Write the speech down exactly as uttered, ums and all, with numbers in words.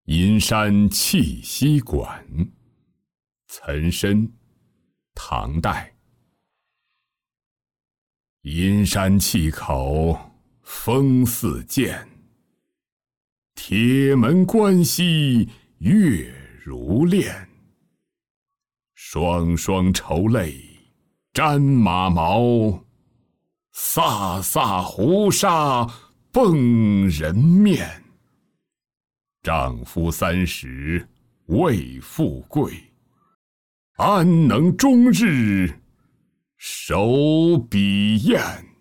阴山气息馆，岑参，唐代。阴山气口风似箭，铁门关西月如练。双双愁泪沾马毛，飒飒胡沙崩人面。丈夫三十未富贵，安能终日守笔砚？